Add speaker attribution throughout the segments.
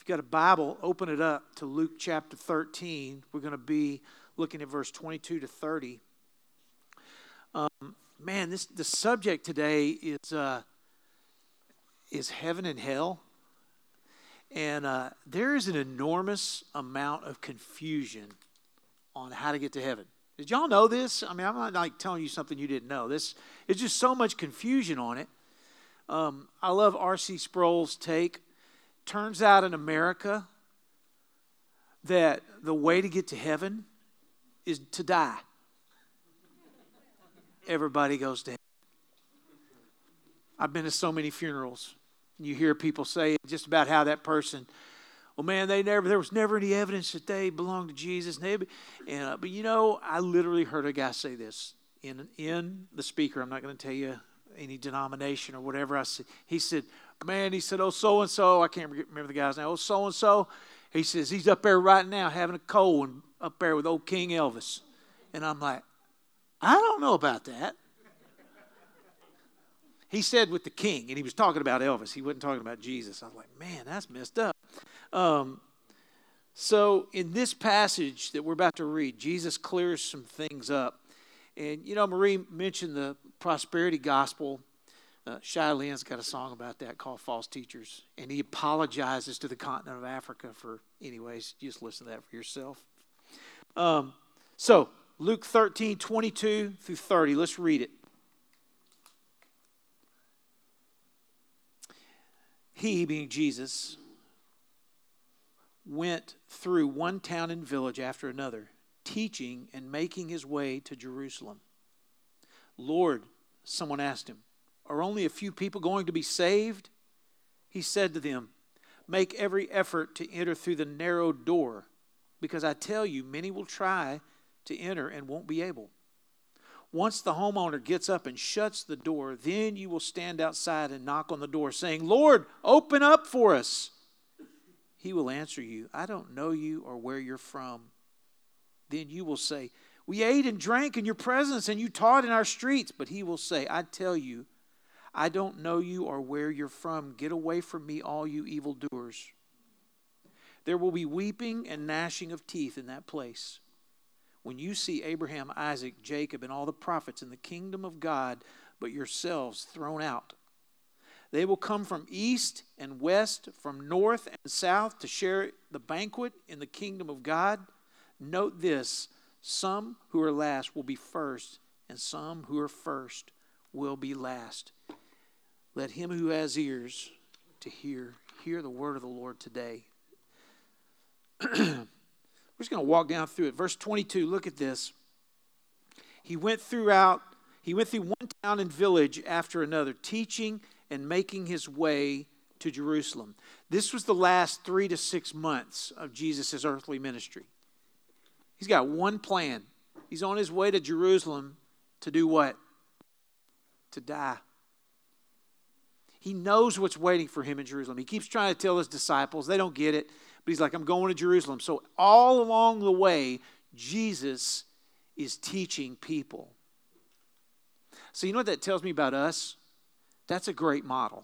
Speaker 1: got a Bible, open it up to Luke chapter 13. We're going to be looking at verse 22 to 30. Man, the subject today is heaven and hell. And there is an enormous amount of confusion on how to get to heaven. Did y'all know this? I mean, I'm not like telling you something you didn't know. It's just so much confusion on it. I love R.C. Sproul's take. Turns out in America that the way to get to heaven is to die. Everybody goes to heaven. I've been to so many funerals. You hear people say just about how that person, well, man, there was never any evidence that they belonged to Jesus. But you know, I literally heard a guy say this in the speaker. I'm not going to tell you any denomination or whatever. He said, oh, so-and-so, I can't remember the guy's name. Oh, so-and-so. He says, he's up there right now having a cold and up there with old King Elvis. And I'm like, I don't know about that. He said with the king, and he was talking about Elvis. He wasn't talking about Jesus. I was like, man, that's messed up. So in this passage that we're about to read, Jesus clears some things up. And, you know, Marie mentioned the prosperity gospel. Shai Lin's got a song about that called False Teachers. And he apologizes to the continent of Africa for, anyways, just listen to that for yourself. So Luke 13, 22 through 30. Let's read it. He, being Jesus, went through one town and village after another, teaching and making his way to Jerusalem. Lord, someone asked him, are only a few people going to be saved? He said to them, make every effort to enter through the narrow door, because I tell you, many will try to enter and won't be able. Once the homeowner gets up and shuts the door, then you will stand outside and knock on the door, saying, Lord, open up for us. He will answer you, I don't know you or where you're from. Then you will say, we ate and drank in your presence, and you taught in our streets. But he will say, I tell you, I don't know you or where you're from. Get away from me, all you evildoers. There will be weeping and gnashing of teeth in that place, when you see Abraham, Isaac, Jacob, and all the prophets in the kingdom of God, but yourselves thrown out. They will come from east and west, from north and south to share the banquet in the kingdom of God. Note this, some who are last will be first, and some who are first will be last. Let him who has ears to hear the word of the Lord today. We're just going to walk down through it. Verse 22, look at this. He went through one town and village after another, teaching and making his way to Jerusalem. This was the last 3 to 6 months of Jesus' earthly ministry. He's got one plan. He's on his way to Jerusalem to do what? To die. He knows what's waiting for him in Jerusalem. He keeps trying to tell his disciples. They don't get it. But he's like, I'm going to Jerusalem. So all along the way, Jesus is teaching people. So you know what that tells me about us? That's a great model.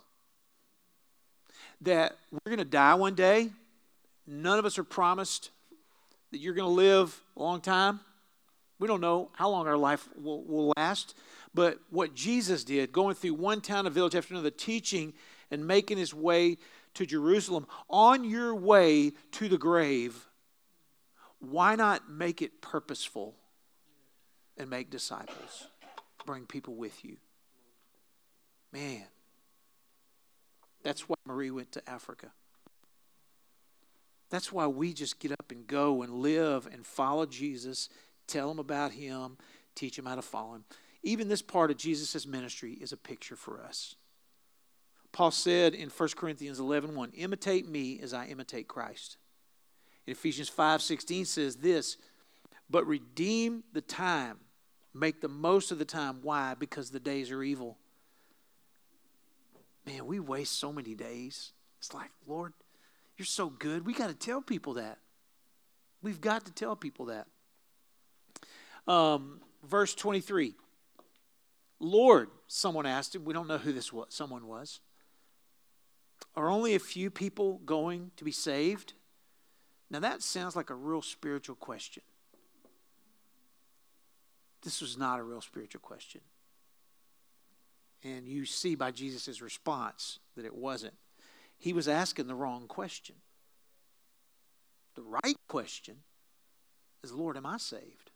Speaker 1: That we're going to die one day. None of us are promised that you're going to live a long time. We don't know how long our life will last. But what Jesus did, going through one town and village after another, teaching and making his way to Jerusalem, on your way to the grave, why not make it purposeful and make disciples? Bring people with you. Man, that's why Marie went to Africa. That's why we just get up and go and live and follow Jesus, tell them about him, teach them how to follow him. Even this part of Jesus' ministry is a picture for us. Paul said in 1 Corinthians 11:1, imitate me as I imitate Christ. In Ephesians 5:16 says this, but redeem the time, make the most of the time. Why? Because the days are evil. Man, we waste so many days. It's like, Lord, you're so good. We got to tell people that. We've got to tell people that. Verse 23. Lord, someone asked him. We don't know who someone was. Are only a few people going to be saved? Now that sounds like a real spiritual question. This was not a real spiritual question. And you see by Jesus' response that it wasn't. He was asking the wrong question. The right question is, Lord, am I saved?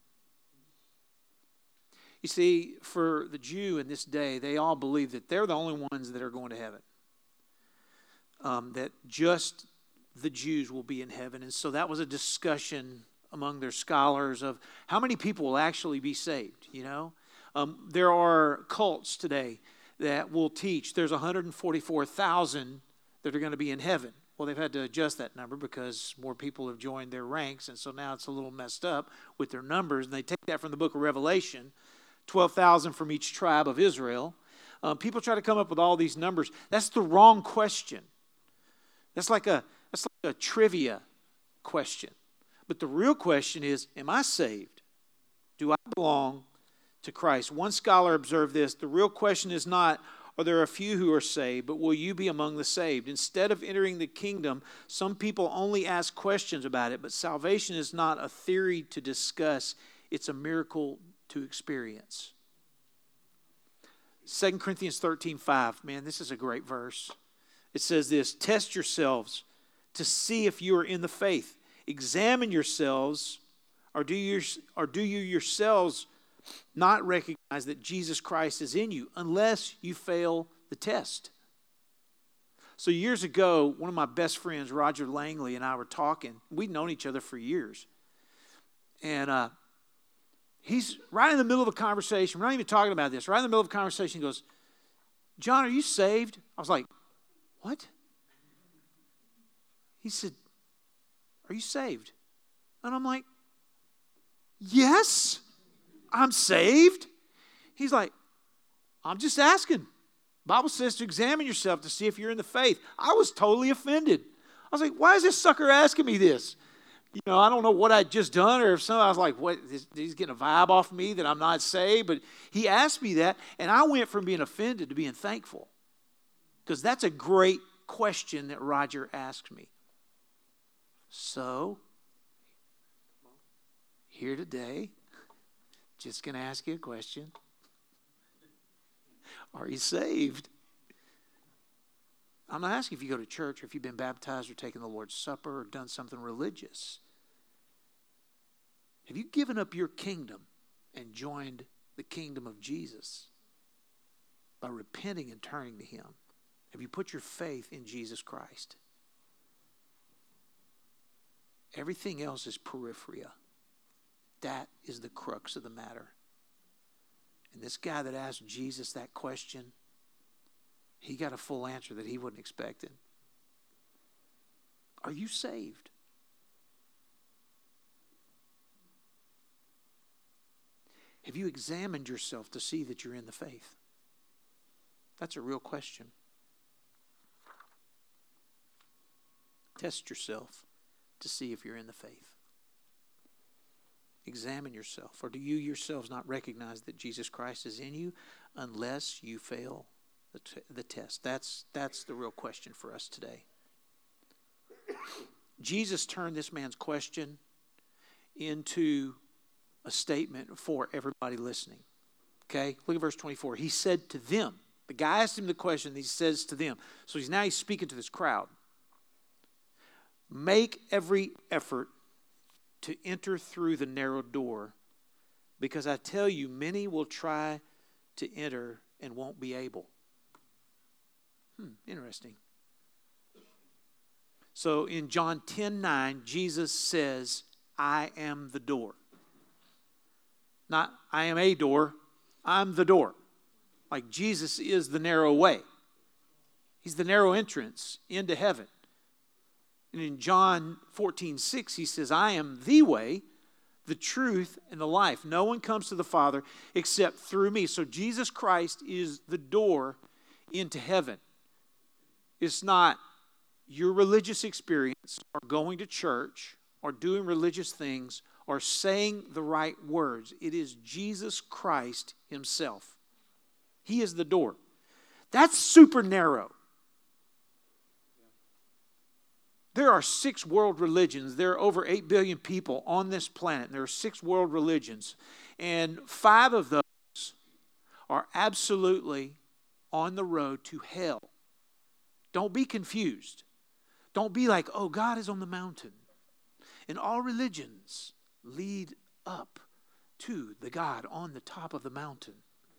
Speaker 1: You see, for the Jew in this day, they all believe that they're the only ones that are going to heaven. That just the Jews will be in heaven. And so that was a discussion among their scholars of how many people will actually be saved, you know. There are cults today that will teach there's 144,000 that are going to be in heaven. Well, they've had to adjust that number because more people have joined their ranks, and so now it's a little messed up with their numbers. And they take that from the book of Revelation, 12,000 from each tribe of Israel. People try to come up with all these numbers. That's the wrong question. That's like a trivia question. But the real question is, am I saved? Do I belong to Christ? One scholar observed this. The real question is not, are there a few who are saved, but will you be among the saved? Instead of entering the kingdom, some people only ask questions about it, but salvation is not a theory to discuss. It's a miracle to experience. 2 Corinthians 13:5. Man, this is a great verse. It says this, test yourselves to see if you are in the faith. Examine yourselves, or do you yourselves not recognize that Jesus Christ is in you unless you fail the test? So years ago, one of my best friends, Roger Langley, and I were talking. We'd known each other for years. And he's right in the middle of a conversation. We're not even talking about this. Right in the middle of a conversation, he goes, John, are you saved? I was like, what? He said, are you saved? And I'm like, yes, I'm saved. He's like, I'm just asking. The Bible says to examine yourself to see if you're in the faith. I was totally offended. I was like, why is this sucker asking me this? You know, I don't know what I'd just done, or if something, I was like, what, he's getting a vibe off me that I'm not saved. But he asked me that, and I went from being offended to being thankful. Because that's a great question that Roger asked me. So, here today, just going to ask you a question. Are you saved? I'm not asking if you go to church or if you've been baptized or taken the Lord's Supper or done something religious. Have you given up your kingdom and joined the kingdom of Jesus by repenting and turning to Him? Have you put your faith in Jesus Christ? Everything else is peripheria. That is the crux of the matter. And this guy that asked Jesus that question, he got a full answer that he wasn't expecting. Are you saved? Have you examined yourself to see that you're in the faith? That's a real question. Test yourself to see if you're in the faith. Examine yourself. Or do you yourselves not recognize that Jesus Christ is in you unless you fail the test? That's the real question for us today. Jesus turned this man's question into a statement for everybody listening. Okay? Look at verse 24. He said to them, the guy asked him the question, he says to them. So he's speaking to this crowd. Make every effort to enter through the narrow door, because I tell you, many will try to enter and won't be able. Interesting. So in John 10:9, Jesus says, I am the door. Not, I am a door, I'm the door. Like Jesus is the narrow way. He's the narrow entrance into heaven. And in John 14:6, he says, I am the way, the truth, and the life. No one comes to the Father except through me. So Jesus Christ is the door into heaven. It's not your religious experience or going to church or doing religious things or saying the right words. It is Jesus Christ Himself. He is the door. That's super narrow. There are 6 world religions. There are over 8 billion people on this planet. And there are 6 world religions. And 5 of those are absolutely on the road to hell. Don't be confused. Don't be like, oh, God is on the mountain. And all religions lead up to the God on the top of the mountain.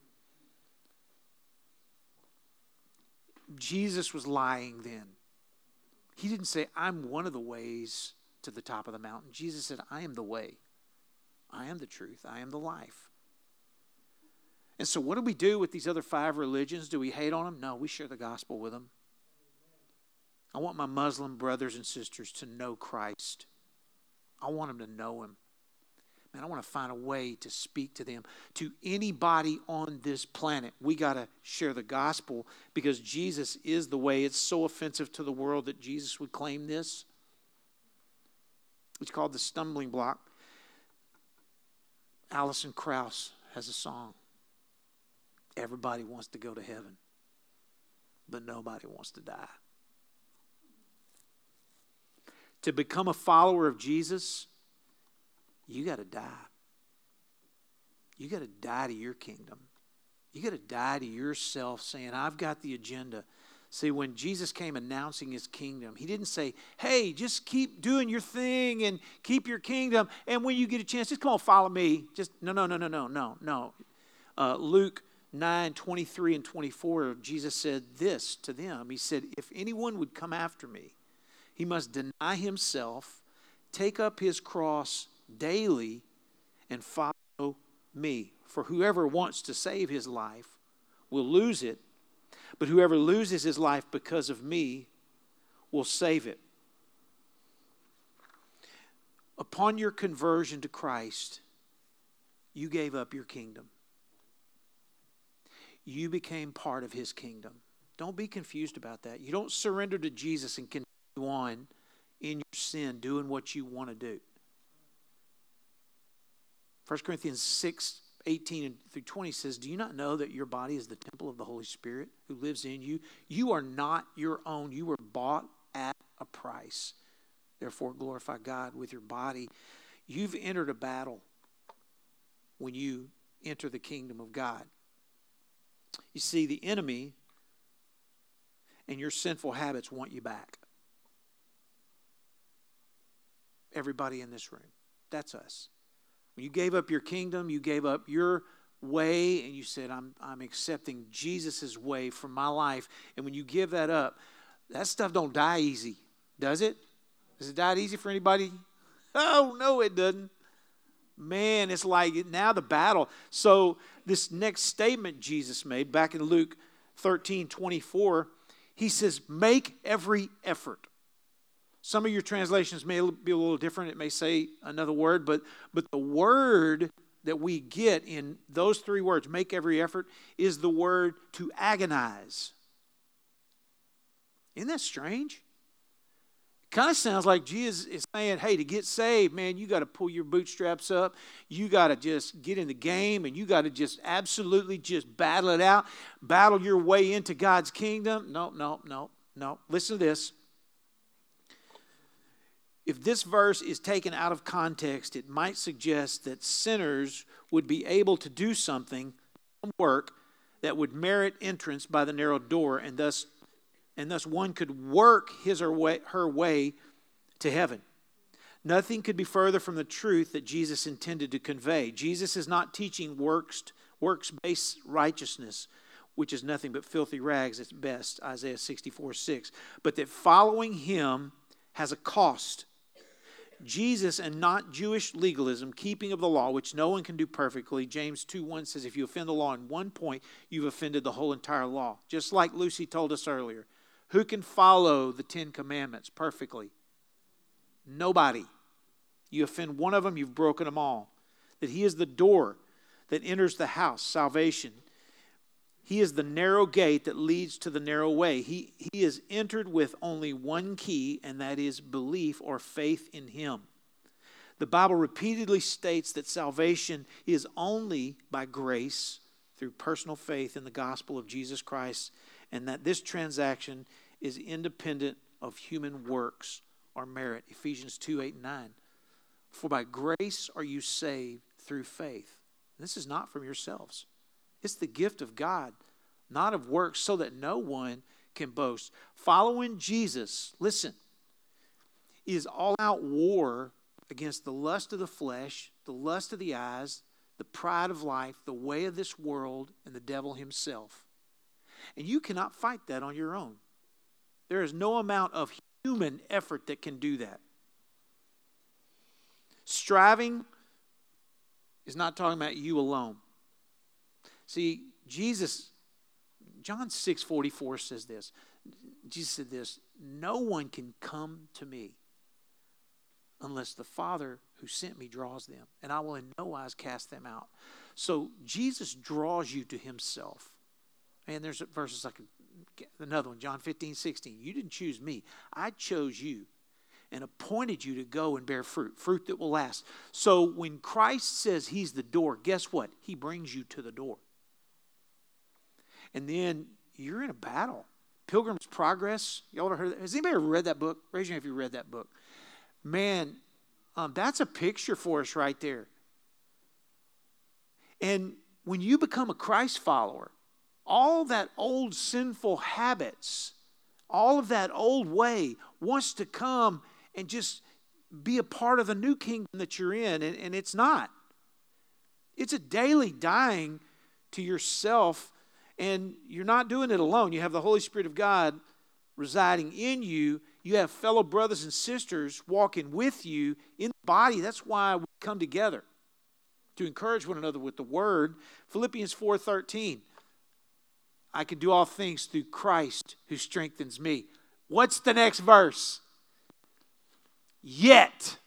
Speaker 1: Jesus was lying then. He didn't say, I'm one of the ways to the top of the mountain. Jesus said, I am the way. I am the truth. I am the life. And so what do we do with these other 5 religions? Do we hate on them? No, we share the gospel with them. I want my Muslim brothers and sisters to know Christ. I want them to know Him. Man, I want to find a way to speak to them. To anybody on this planet, we got to share the gospel because Jesus is the way. It's so offensive to the world that Jesus would claim this. It's called the stumbling block. Alison Krauss has a song. Everybody wants to go to heaven, but nobody wants to die. To become a follower of Jesus, you got to die. You got to die to your kingdom. You got to die to yourself saying, I've got the agenda. See, when Jesus came announcing His kingdom, He didn't say, hey, just keep doing your thing and keep your kingdom. And when you get a chance, just come on, follow me. Just no. Luke 9:23 and 24, Jesus said this to them. He said, if anyone would come after me, he must deny himself, take up his cross daily, and follow me. For whoever wants to save his life will lose it, but whoever loses his life because of me will save it. Upon your conversion to Christ, you gave up your kingdom. You became part of His kingdom. Don't be confused about that. You don't surrender to Jesus and continue on in your sin, doing what you want to do. 1 Corinthians 6:18 through 20 says, do you not know that your body is the temple of the Holy Spirit who lives in you? You are not your own. You were bought at a price. Therefore, glorify God with your body. You've entered a battle when you enter the kingdom of God. You see, the enemy and your sinful habits want you back. Everybody in this room. That's us. When you gave up your kingdom, you gave up your way, and you said, I'm accepting Jesus' way for my life. And when you give that up, that stuff don't die easy, does it? Does it die easy for anybody? Oh, no, it doesn't. Man, it's like now the battle. So this next statement Jesus made back in Luke 13:24, He says, make every effort. Some of your translations may be a little different. It may say another word, but the word that we get in those 3 words, make every effort, is the word to agonize. Isn't that strange? Kind of sounds like Jesus is saying, hey, to get saved, man, you got to pull your bootstraps up. You got to just get in the game, and you got to just absolutely just battle it out. Battle your way into God's kingdom. No. Listen to this. If this verse is taken out of context, it might suggest that sinners would be able to do something, some work, that would merit entrance by the narrow door, and thus one could work his or her way to heaven. Nothing could be further from the truth that Jesus intended to convey. Jesus is not teaching works-based righteousness, which is nothing but filthy rags at best, Isaiah 64:6. But that following Him has a cost. Jesus and not Jewish legalism, keeping of the law, which no one can do perfectly. James 2:1 says, if you offend the law in one point, you've offended the whole entire law. Just like Lucy told us earlier. Who can follow the 10 commandments perfectly? Nobody. You offend one of them, you've broken them all. That He is the door that enters the house, salvation. He is the narrow gate that leads to the narrow way. He is entered with only one key, and that is belief or faith in Him. The Bible repeatedly states that salvation is only by grace through personal faith in the gospel of Jesus Christ, and that this transaction is independent of human works or merit. Ephesians 2, 8, and 9. For by grace are you saved through faith. This is not from yourselves. It's the gift of God, not of works, so that no one can boast. Following Jesus, listen, is all-out war against the lust of the flesh, the lust of the eyes, the pride of life, the way of this world, and the devil himself. And you cannot fight that on your own. There is no amount of human effort that can do that. Striving is not talking about you alone. See, Jesus, John 6:44 says this. Jesus said this, no one can come to me unless the Father who sent me draws them, and I will in no wise cast them out. So Jesus draws you to himself. And there's verses I could get, another one, John 15:16. You didn't choose me. I chose you and appointed you to go and bear fruit, fruit that will last. So when Christ says he's the door, guess what? He brings you to the door. And then you're in a battle. Pilgrim's Progress. You ever heard that? Has anybody ever read that book? Raise your hand if you read that book. Man, that's a picture for us right there. And when you become a Christ follower, all that old sinful habits, all of that old way wants to come and just be a part of the new kingdom that you're in. And it's not. It's a daily dying to yourself. And you're not doing it alone. You have the Holy Spirit of God residing in you. You have fellow brothers and sisters walking with you in the body. That's why we come together, to encourage one another with the word. Philippians 4:13. I can do all things through Christ who strengthens me. What's the next verse? Yet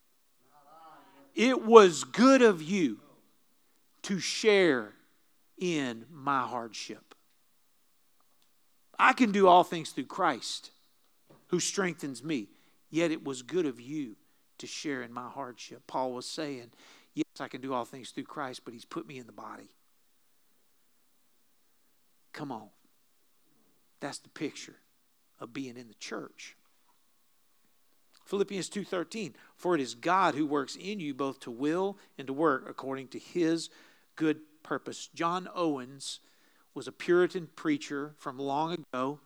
Speaker 1: it was good of you to share in my hardship. I can do all things through Christ who strengthens me. Yet it was good of you to share in my hardship. Paul was saying, yes, I can do all things through Christ, but he's put me in the body. Come on. That's the picture of being in the church. Philippians 2:13, for it is God who works in you both to will and to work according to his good purpose. John Owens was a Puritan preacher from long ago.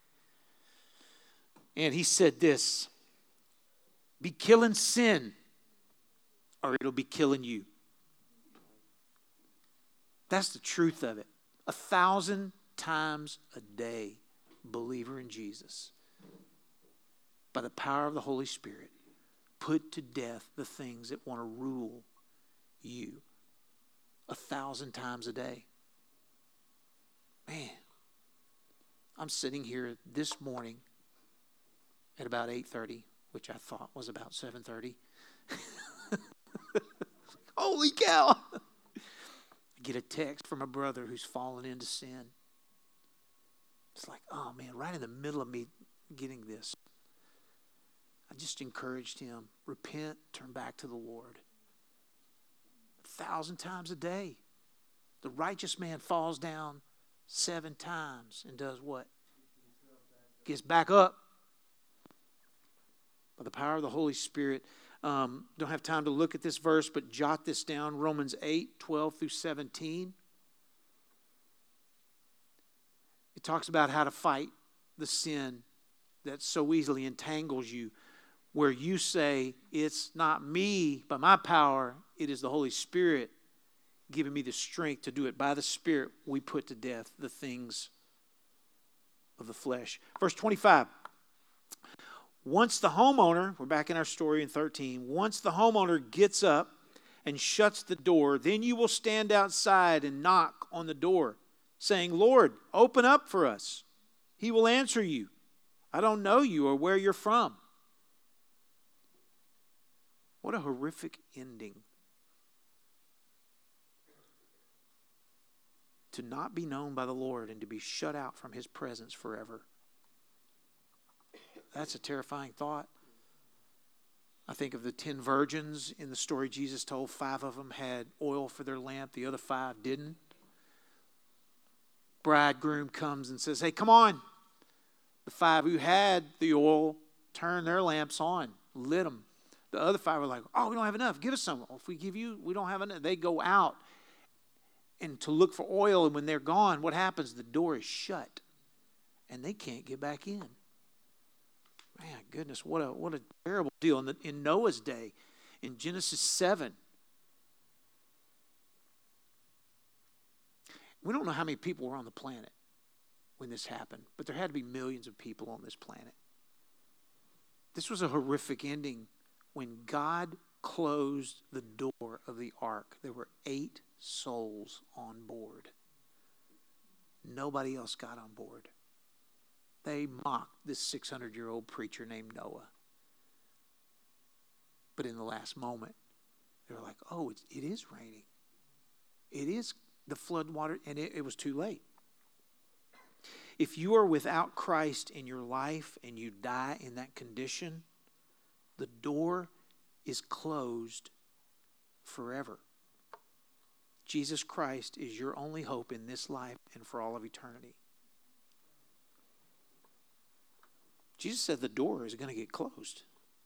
Speaker 1: And he said this, be killing sin or it'll be killing you. That's the truth of it. 1,000 times a day, believer in Jesus, by the power of the Holy Spirit, put to death the things that want to rule you. 1,000 times a day. Man, I'm sitting here this morning at about 8:30, which I thought was about 7:30. Holy cow! I get a text from a brother who's fallen into sin. It's like, oh man, right in the middle of me getting this. I just encouraged him, repent, turn back to the Lord. 1,000 times a day. The righteous man falls down 7 times and does what? Gets back up. By the power of the Holy Spirit. Don't have time to look at this verse, but jot this down. Romans 8:12 through 17. It talks about how to fight the sin that so easily entangles you, where you say, it's not me, by my power, it is the Holy Spirit giving me the strength to do it. By the Spirit, we put to death the things of the flesh. Verse 25. Once the homeowner, we're back in our story in 13, once the homeowner gets up and shuts the door, then you will stand outside and knock on the door, saying, Lord, open up for us. He will answer you, I don't know you or where you're from. What a horrific ending. To not be known by the Lord and to be shut out from his presence forever. That's a terrifying thought. I think of the 10 virgins in the story Jesus told. 5 of them had oil for their lamp. The other 5 didn't. Bridegroom comes and says, hey, come on. The 5 who had the oil turned their lamps on, lit them. The other 5 were like, oh, we don't have enough. Give us some. If we give you, we don't have enough. They go out and to look for oil, and when they're gone, what happens? The door is shut, and they can't get back in. Man, goodness, what a terrible deal. In Noah's day, in Genesis 7, we don't know how many people were on the planet when this happened, but there had to be millions of people on this planet. This was a horrific ending. When God closed the door of the ark, there were 8 souls on board. Nobody else got on board. They mocked this 600-year-old preacher named Noah. But in the last moment, they were like, oh, it is raining. It is the flood water, and it was too late. If you are without Christ in your life and you die in that condition, the door is closed forever. Jesus Christ is your only hope in this life and for all of eternity. Jesus said the door is going to get closed.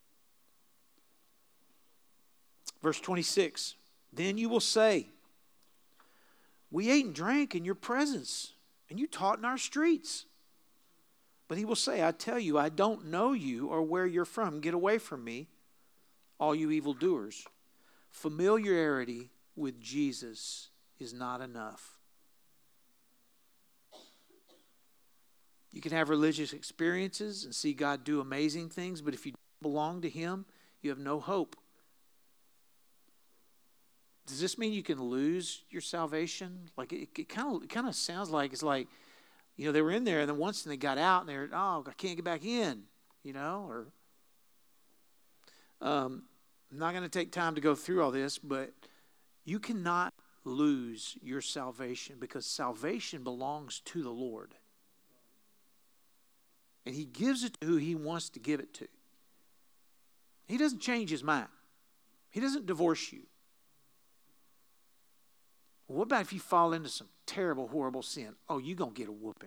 Speaker 1: Verse 26, then you will say, we ate and drank in your presence, and you taught in our streets. But he will say, I tell you, I don't know you or where you're from. Get away from me, all you evildoers. Familiarity with Jesus is not enough. You can have religious experiences and see God do amazing things, but if you don't belong to Him, you have no hope. Does this mean you can lose your salvation? Like it kind of sounds like it's like, you know, they were in there and then once they got out and they're, oh, I can't get back in, you know, or I'm not going to take time to go through all this, but you cannot lose your salvation because salvation belongs to the Lord. And He gives it to who He wants to give it to. He doesn't change His mind. He doesn't divorce you. What about if you fall into some terrible, horrible sin? Oh, you're going to get a whooping.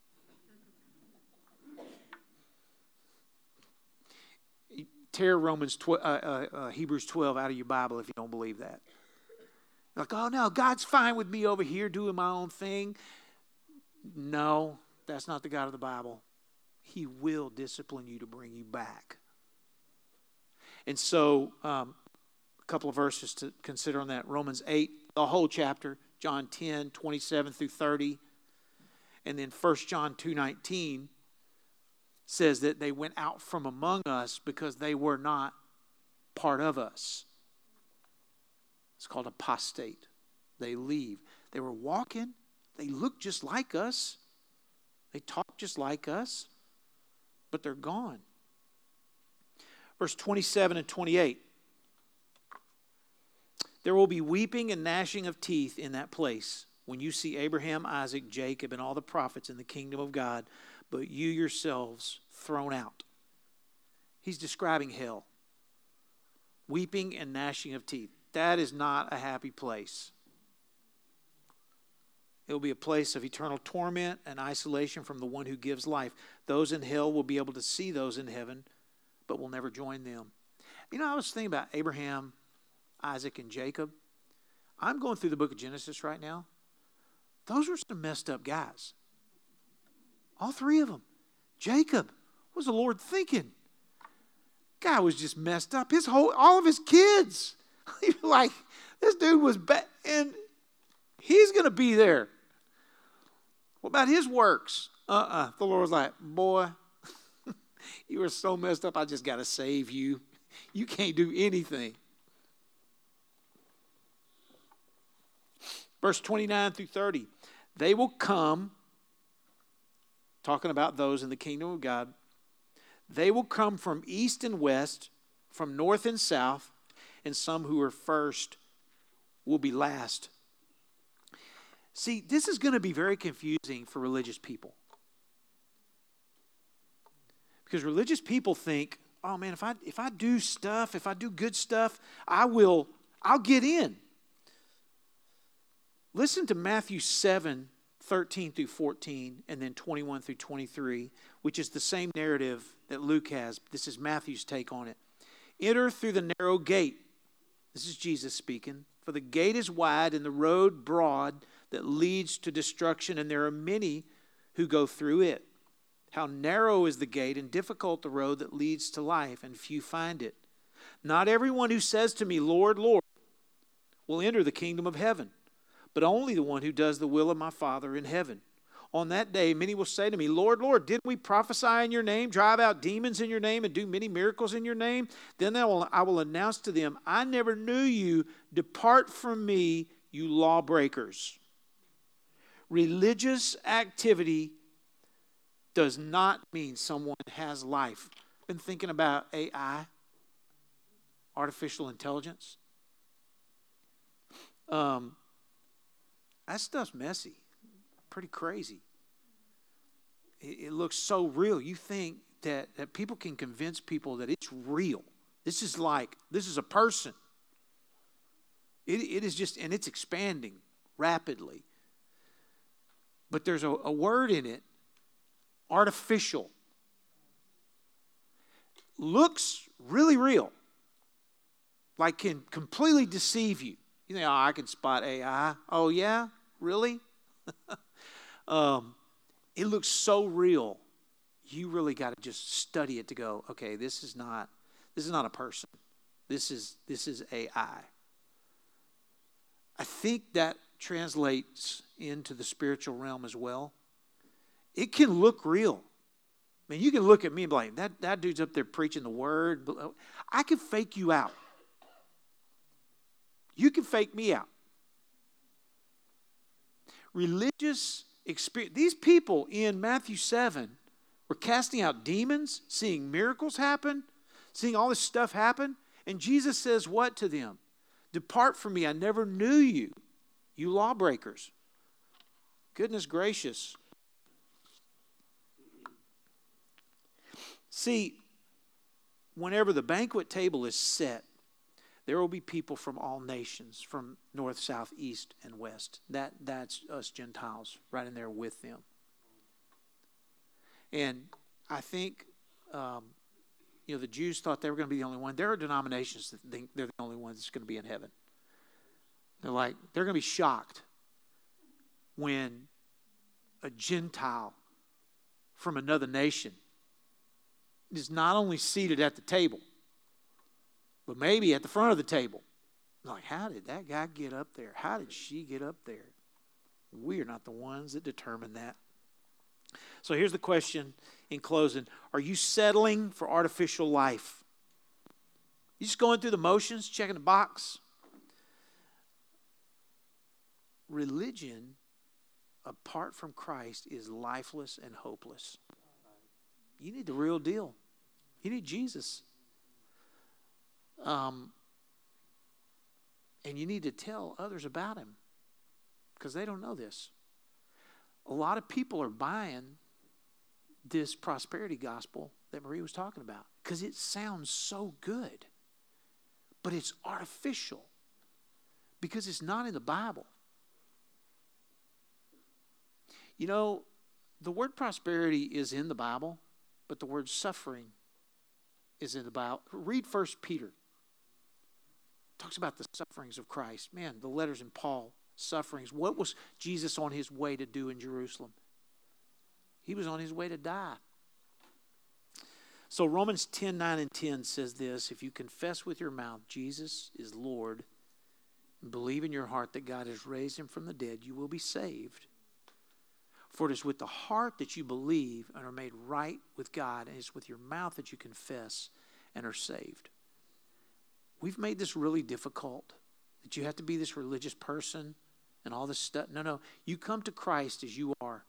Speaker 1: Tear Hebrews 12 out of your Bible if you don't believe that. Like, oh no, God's fine with me over here doing my own thing. No, that's not the God of the Bible. He will discipline you to bring you back. And so, a couple of verses to consider on that. Romans 8, the whole chapter. John 10, 27 through 30. And then 1 John 2:19 says that they went out from among us because they were not part of us. It's called apostate. They leave. They were walking. They looked just like us. They talked just like us. But they're gone. Verse 27 and 28. There will be weeping and gnashing of teeth in that place when you see Abraham, Isaac, Jacob, and all the prophets in the kingdom of God, but you yourselves thrown out. He's describing hell. Weeping and gnashing of teeth. That is not a happy place. It will be a place of eternal torment and isolation from the one who gives life. Those in hell will be able to see those in heaven, but will never join them. You know, I was thinking about Abraham, Isaac, and Jacob. I'm going through the book of Genesis right now. Those were some messed up guys. All 3 of them. Jacob, what was the Lord thinking? Guy was just messed up. All of his kids. Like, this dude was bad, and he's going to be there. What about his works? The Lord was like, boy, you are so messed up, I just got to save you. You can't do anything. Verse 29 through 30. They will come, talking about those in the kingdom of God, they will come from east and west, from north and south, and some who are first will be last. See, this is going to be very confusing for religious people. Because religious people think, oh man, if I do stuff, if I do good stuff, I'll get in. Listen to Matthew 7, 13 through 14, and then 21 through 23, which is the same narrative that Luke has. This is Matthew's take on it. Enter through the narrow gate. This is Jesus speaking. For the gate is wide and the road broad that leads to destruction, and there are many who go through it. How narrow is the gate and difficult the road that leads to life, and few find it. Not everyone who says to me, Lord, Lord, will enter the kingdom of heaven, but only the one who does the will of my Father in heaven. On that day, many will say to me, Lord, Lord, didn't we prophesy in your name, drive out demons in your name, and do many miracles in your name? Then I will announce to them, I never knew you. Depart from me, you lawbreakers. Religious activity does not mean someone has life. Been thinking about AI, artificial intelligence. That stuff's messy. Pretty crazy. It looks so real. You think that people can convince people that it's real. This is a person. It is just, and it's expanding rapidly. But there's a word in it, artificial. Looks really real. Like can completely deceive you. You think, oh, I can spot AI. Oh, yeah? Really? It looks so real. You really got to just study it to go, okay, this is not a person. This is AI. I think that translates into the spiritual realm as well. It can look real. I mean, you can look at me and be like, that dude's up there preaching the word. I can fake you out. You can fake me out. Religious experience. These people in Matthew 7 were casting out demons, seeing miracles happen, seeing all this stuff happen. And Jesus says what to them? Depart from me, I never knew you, you lawbreakers. Goodness gracious. See, whenever the banquet table is set, there will be people from all nations, from north, south, east, and west. That's us Gentiles right in there with them. And I think, the Jews thought they were going to be the only one. There are denominations that think they're the only ones that's going to be in heaven. They're going to be shocked when a Gentile from another nation is not only seated at the table, but maybe at the front of the table. Like, how did that guy get up there? How did she get up there? We are not the ones that determine that. So here's the question in closing. Are you settling for artificial life? You just going through the motions, checking the box? Religion, apart from Christ, is lifeless and hopeless. You need the real deal. You need Jesus. And you need to tell others about him because they don't know this. A lot of people are buying this prosperity gospel that Marie was talking about because it sounds so good, but it's artificial because it's not in the Bible. You know, the word prosperity is in the Bible, but the word suffering is in the Bible. Read 1 Peter. Talks about the sufferings of Christ. Man, the letters in Paul, sufferings. What was Jesus on his way to do in Jerusalem? He was on his way to die. So Romans 10:9 and 10 says this, if you confess with your mouth Jesus is Lord and believe in your heart that God has raised him from the dead, you will be saved. For it is with the heart that you believe and are made right with God, and it's with your mouth that you confess and are saved. We've made this really difficult, that you have to be this religious person and all this stuff. No. You come to Christ as you are,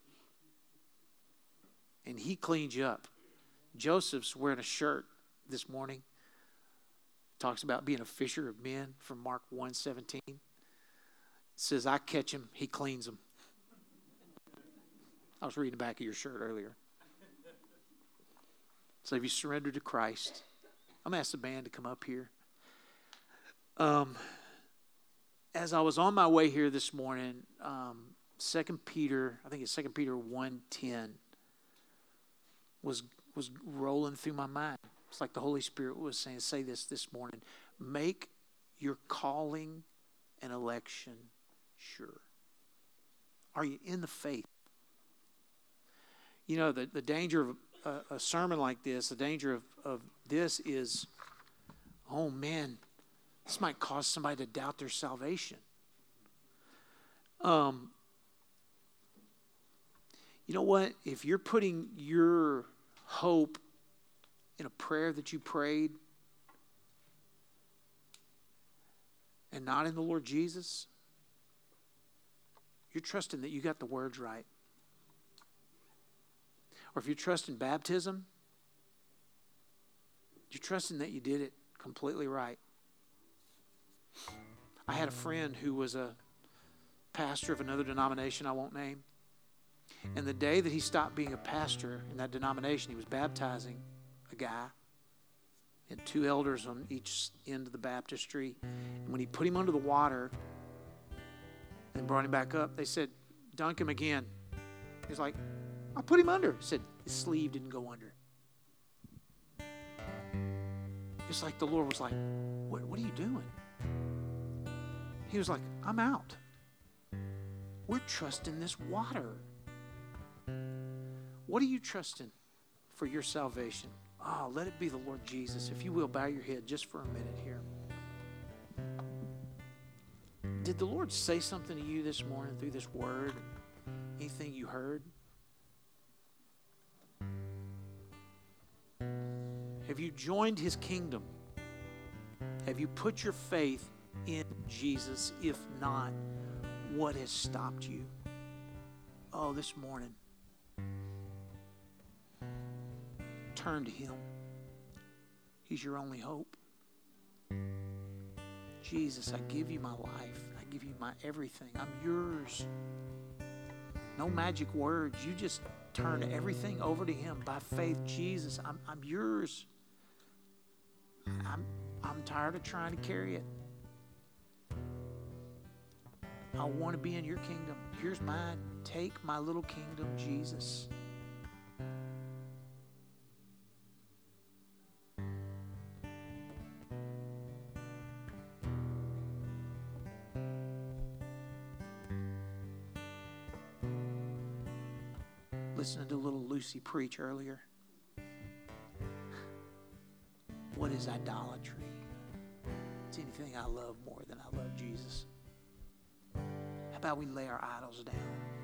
Speaker 1: and he cleans you up. Joseph's wearing a shirt this morning. Talks about being a fisher of men from Mark 1:17. It says, I catch him, he cleans them. I was reading the back of your shirt earlier. So have you surrendered to Christ? I'm going to ask the band to come up here. As I was on my way here this morning, 2 Peter, I think it's 2 Peter 1:10 was rolling through my mind. It's like the Holy Spirit was saying, say this morning. Make your calling and election sure. Are you in the faith? You know, the danger of a sermon like this, the danger of this is, oh man, this might cause somebody to doubt their salvation. You know what? If you're putting your hope in a prayer that you prayed and not in the Lord Jesus, you're trusting that you got the words right. Or if you're trusting baptism, you're trusting that you did it completely right. I had a friend who was a pastor of another denomination I won't name. And the day that he stopped being a pastor in that denomination, he was baptizing a guy. He had 2 elders on each end of the baptistry. And when he put him under the water and brought him back up, they said, dunk him again. He was like, I'll put him under. He said, his sleeve didn't go under. It's like the Lord was like, what are you doing? He was like, I'm out. We're trusting this water. What are you trusting for your salvation? Oh, let it be the Lord Jesus. If you will, bow your head just for a minute here. Did the Lord say something to you this morning through this word? Anything you heard? Have you joined His kingdom? Have you put your faith in Jesus? If not, what has stopped you? Oh, this morning, turn to Him. He's your only hope. Jesus, I give you my life. I give you my everything. I'm yours. No magic words. You just turn everything over to Him by faith. Jesus, I'm yours. I'm tired of trying to carry it. I want to be in your kingdom. Here's mine. Take my little kingdom, Jesus. Listening to little Lucy preach earlier. What is idolatry? It's anything I love more than I love Jesus. How about we lay our idols down?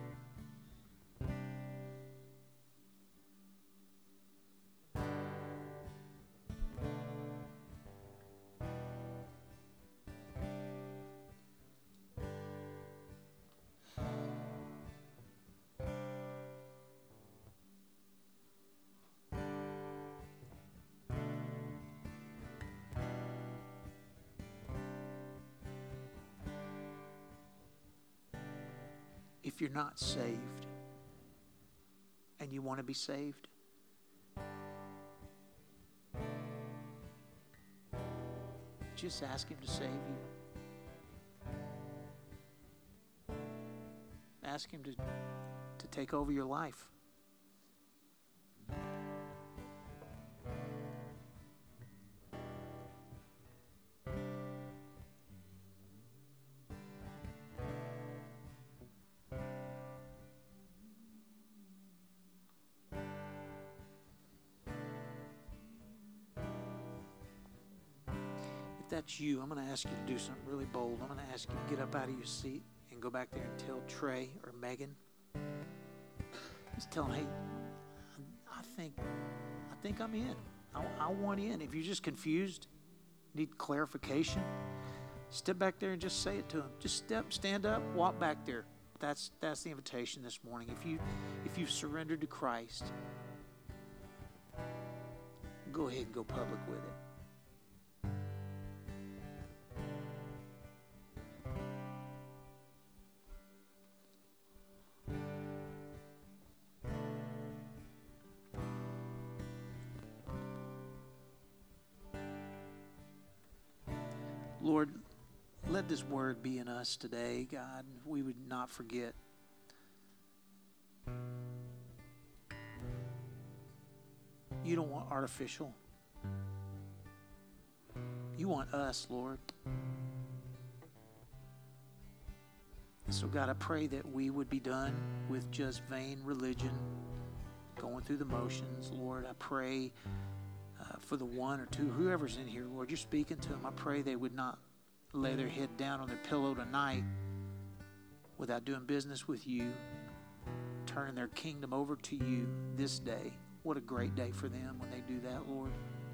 Speaker 1: If you're not saved and you want to be saved, just ask Him to save you. Ask Him to take over your life. If that's you, I'm going to ask you to do something really bold. I'm going to ask you to get up out of your seat and go back there and tell Trey or Megan. Just tell them, hey, I think I'm in. I want in. If you're just confused, need clarification, step back there and just say it to them. Just stand up, walk back there. That's the invitation this morning. If you've surrendered to Christ, go ahead and go public with it. Lord, let this word be in us today, God. We would not forget You don't want artificial. You want us, Lord. So God, I pray that we would be done with just vain religion, going through the motions. Lord, I pray for the one or two, whoever's in here, Lord, you're speaking to them. I pray they would not lay their head down on their pillow tonight without doing business with you, turning their kingdom over to you this day. What a great day for them when they do that, Lord.